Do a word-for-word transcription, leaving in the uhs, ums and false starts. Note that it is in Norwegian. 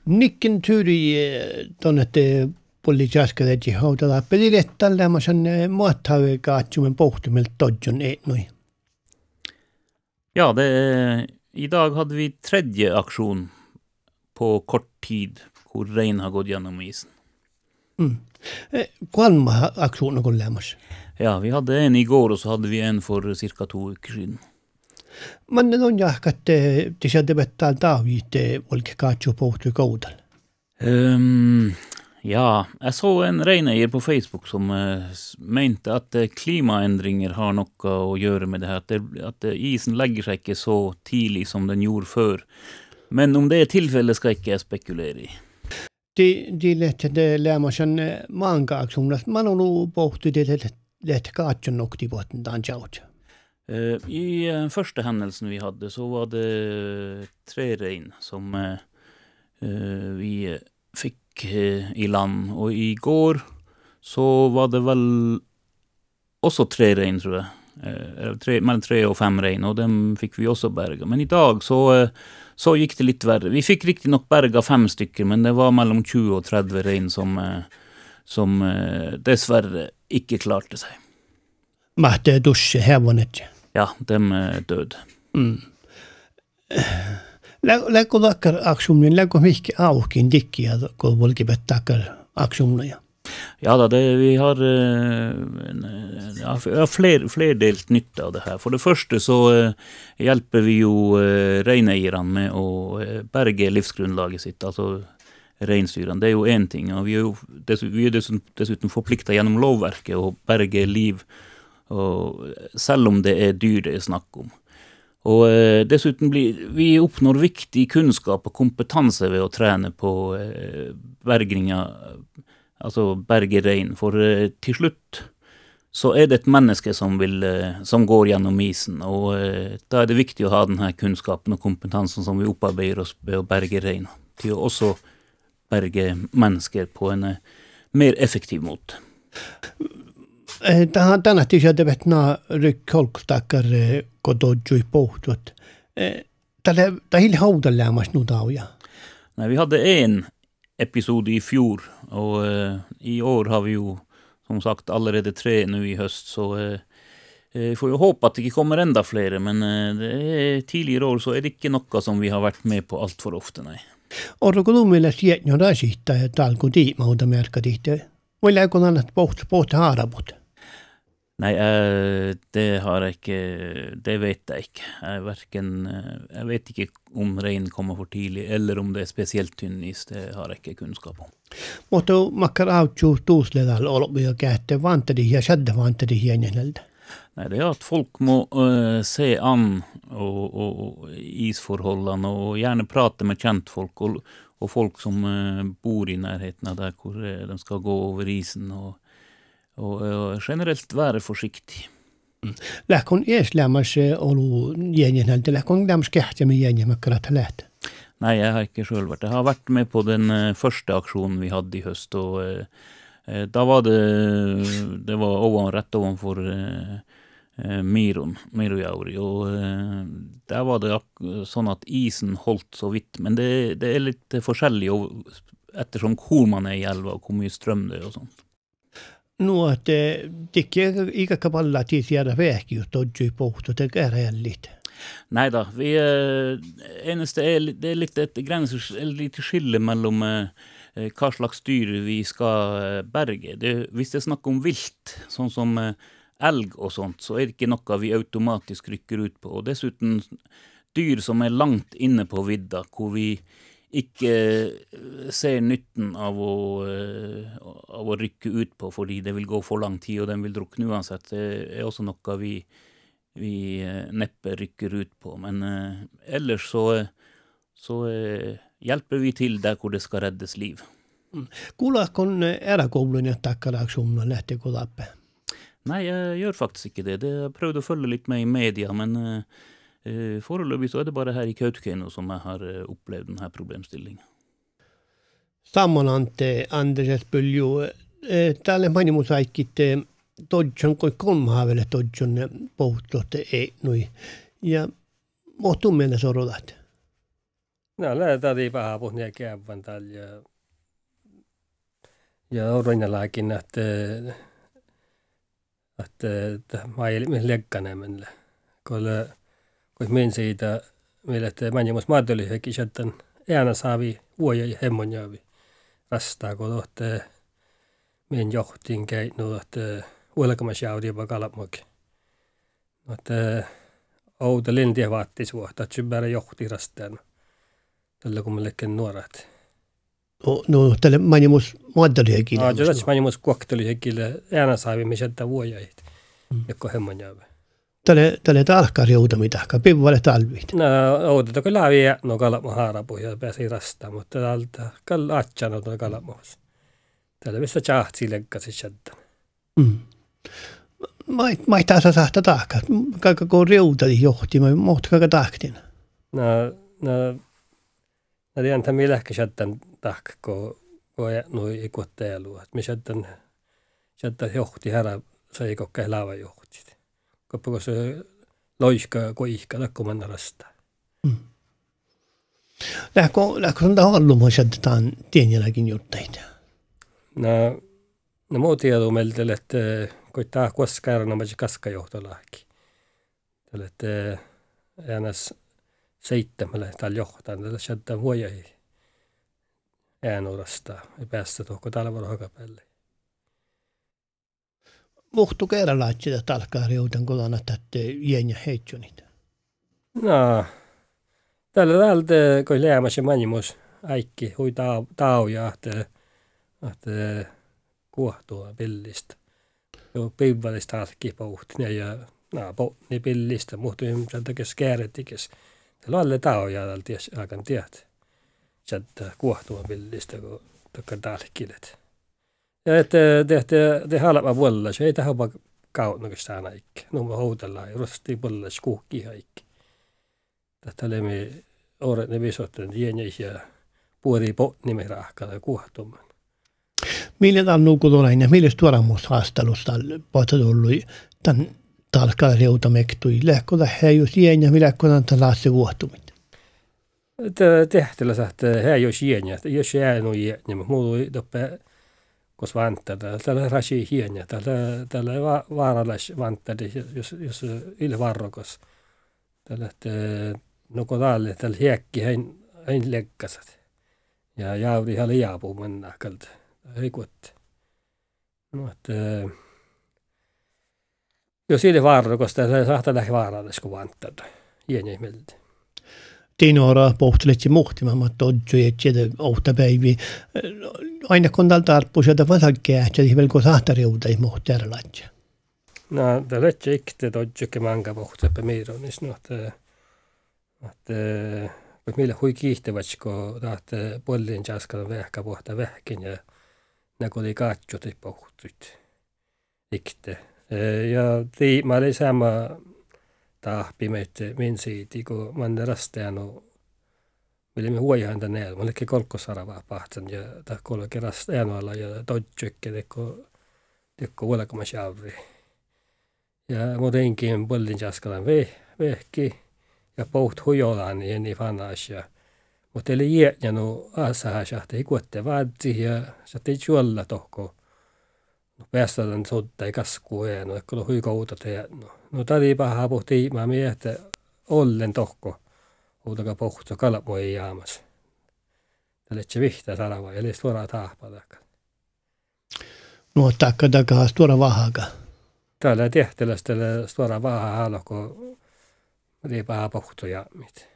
Nikken tyyri tuonne poliisaskeleet hautala pelille tällä mä sen muottavi kaatsumen pohtimelt todjon etnoi. Ja, det er, i dag hadde vi tredje aksjon på kort tid, hvor rein har gått gjennom isen. Mm. Kolma aksjoner går lämmas. Ja, vi hadde en i går, og så hadde vi en for cirka to uker siden. Men det on jahka, että te sieltä bettaa David olke kaatsu pohtu kaudal. Um, ja, jeg så en reineier på Facebook som uh, mente at uh, klimaendringer har noe å gjøre med det her, at, det, at uh, isen legger seg ikke så tidlig som den gjorde før. Men om det er tilfellet skal ikke jeg spekulere i. De, de lette det lämmas en manga aksjoner, man har nå pohtu det lette kaatsu nok de båten dan jaut. Uh, I uh, første hendelsen vi hadde, så var det tre rein som uh, uh, vi uh, fikk uh, i land. Og i går så var det vel også tre rein, tror jeg. Uh, tre, mellom tre og fem rein, og dem fikk vi også berga. Men i dag så, uh, så gikk det litt verre. Vi fikk riktig nok berga fem stykker, men det var mellom tjue og tretti rein som, uh, som uh, dessverre ikke klarte seg. Mahte dusje hevonet. Ja, dem er døde. Mm. Läggo takkar aksjonen, läggo mycket aukin dikki ja kun volkibet takkar aksjonen ja. Ja da, det, vi har, ja, har fler, flerdelt nytte av det her. For det første så uh, hjelper vi jo uh, reineierne med å uh, berge livsgrunnlaget sitt, altså reinsdyrene. Det er jo en ting, og vi er jo dessuten, vi er dessuten, dessuten forpliktet gjennom lovverket å berge liv, og selv om det er dyr det er snakk om. Og eh, dessuten blir, vi oppnår viktig kunnskap og kompetanse ved å trene på eh, bergninga, altså berge rein, for eh, til slutt så er det et menneske som, vil, eh, som går gjennom isen, og eh, da er det viktig å ha denne kunnskapen og kompetansen som vi opparbeider oss ved å berge rein, til å også berge mennesker på en eh, mer effektiv måte. Tähän tänä tiedä vetnä rykkolktakkar kodojui pohtut. Tällä tällä haudalla lämmas nu dauja. Nej, vi hade en episode i fjor, och uh, i år har vi ju som sagt allerede tre nu i höst, så uh, vi får ju hoppas att det inte kommer ända fler, men uh, det är tidigare år så är det inte något som vi har varit med på allt för ofta, nej. Och då kommer det sitta ju där sitta ett alko dit med att märka dit. Vill jag kunna annat bort bort harabot. Nei, eh, det har jeg ikke, det vet jeg ikke. Jeg, hverken, jeg vet ikke om rein kommer for tidlig, eller om det er spesielt tynn is, det har jeg ikke kunnskap om. Mutta makkar autju tuusledal olbi ja kätte vantedi ja shadde vantedi hienelda. Nei, det er at folk må uh, se an og, og, og isforholdene, og gjerne prate med kjentfolk, og, og folk som uh, bor i nærheten av der hvor uh, de skal gå over isen, og Og, og generelt være forsiktig. Lähkon ees lämmas olu jäänjänältä, lähkon lämmas kähtjä med jäänjämäkkarat läht? Nei, jeg har ikke selv vært. Jeg har vært med på den uh, første aksjonen vi hadde i høst, og uh, da var det, det var over, rett ovenfor uh, uh, Miron, Mirojauri, og uh, der var det sånn at isen holdt så vidt, men det, det er litt forskjellig ettersom hvor man er i elva og hvor mye strøm det er og sånt. Nu att det ikke ikke kapalla till fjärde väg ut och ju på att det är helt. Nej då, vi eneste är det är lite ett gränser eller lite skille mellom eh, hva slags dyr vi skal berge. Det hvis det snakker om vilt, sånn som eh, elg og sånt, så er det ikke noe vi automatisk rykker ut på. Og dessuten dyr som er langt inne på vidda, hvor vi ikke ser nytten av å, av å rykke ut på, fordi det vil gå for lang tid, og den vil drukne uansett. Det er også noe vi, vi neppe rykker ut på. Men eh, ellers så, så eh, hjelper vi til der hvor det skal reddes liv. Kuulakon eräkoulun ja takkaraaksuunnan lähtikö läpi? Nei, jeg gjør faktisk ikke det. Det har prøvd å følge litt med i media, men eh, Uh, foreløpig så er det bare her i Kautokeino som jeg har uh, opplevd denne problemstillingen. Sammanante Andres Pylju, uh, täällä manimusaikit uh, todjon koi kolmahavelle todjon pohtotte ei nui. Ja mohtuu meille sorodat? No lähdetään paha puhnia käyvän täällä ja ja orinalaakin, että että mä ei ole lekkanemänllä. Kun kun min siitä meillä että manjumus mahdolliseksi että äänä saavi vuoja ja hemmonjaavi rastaa kun tohte min johtiin käy no että ulkomaisjaudi vakalamoki. Että outo lintia vaattis vuotta että symbärä johti rastaan. Tällä kun me lekken nuorat. No, no tälle manjumus muoddolihekin. No, jos manjumus kuoktelihekin äänä saavi missä että vuojait. Joko hemmonjaavi. Tälle tälle talkkaa riuta mitään, pivvalle talvit. No, outo kun läviä no kalamo haarapuja pääsi rastaan, mutta täältä kalla atsano tuo kalamos. Tällä missä chahtsi lekkasi sieltä. Mm. Mä ei taas sahta tahkaa. Kaikka kun riuta johti, mä mohti kaikka tahtin. No, no, no tiedän, että minä lähkä sieltä tahkaa, kun noi ikuottajelu. Että minä sieltä sieltä johti herra, se ei kokea lava johti. Kun se loiska koihka, takko manna rastaa. Mm. Lähkö, lähkö on tämä ollut, että tämän tienjälläkin jutteita? No, no muu tiedä meiltä, että kun tämä koskaan on myös kaskajohtolahki. Tällä, että äänes seitsemällä täällä johtaa, tällä sieltä vuojai äänurasta ja päästä tuohon talvella hakapelle. Muhtu kerralla, että sitä talkkaa riutan kolana, että jäänä heitjonit. No, tällä täältä, kun läämässä manjumus äikki, hui tauja, että, että kuohtua pillistä. Jo pivvalista alki pohtin ja no, pohtin pillistä, muhtu sieltä kes kääretikes. Tällä alle tauja täältä aikaan tiedät. Sieltä kuohtua pillistä, kun takka talkilet. Ja että tehty te halva vuolla, se ei tähän vaan kaunokista aina ikki. No me houtellaan ja rosti vuolla skuhki haikki. Tätä olemme oret ne visotten jäänjäisiä puoli potnimen rahkalla kuohtumaan. Millä on nukutuolainen ja millä tuoramusta haastelusta pohta tullut tämän talkkaa riuta mektui? Lähkö tähän just jäänjä, millä on tämän lasse vuohtumit? Tehtävä sähtee hän jos jäänjä, jos jään on jäänjä, mutta mulla ei toppe kos vantada, tällä rasi hienjä, tällä tällä vaaralais vantada, jos jos ille varrokos. Tällä no kun täällä tällä hiekki hein hein lekkasat. Ja jaudi hali jaapu mennä kalta. Ei kuotte. No että jos ille varrokos tällä saattaa lähteä vaaralais kun vantada. Hienjä meiltä. Tiinoora pohtelitsi muhtimaan, mutta odjoja, että ohta päivi. Aina kun täällä tarppuu sieltä vasakkeä, että se velko sahtariuta ei muhti ära laitja. No, det lät ju inte att odjoke manga pohti på mironis, no, että että kun meillä hui kiihtäväts, kun tahte pollin jaskana vähkä pohta vähkin ja ne oli katsot ei pohtut. Ikte. Ja tii, mä olin sama tahpi meitä min siiti, kun mä olen rasteanut, millä me huojahan tänne näillä. Mä olin kolkkosaravaa pahtan ja kolke rasteanualla ja todjokke teko teko ulkomas javri. Ja mä teinkin pollin jaskana vähki ja poht hujolaan ja niin fanas ja mutta eli jäänjänu asaha sahte ei kuotte vaadzi ja sä teit juolla tohko. No päästään sottai kaskuun ja no ekkolo hui kouta tehdä. No, no tadi paha pohti mä miehtä ollen tohko. Uutaka pohto kalmo ei jaamas. Tälle se vihtä sarava eli suoraan tahpalaka. No takka takaa tuoda vahaka. Täällä tehtälästä suoraan vaha halko. Tadi paha pohto jaamit.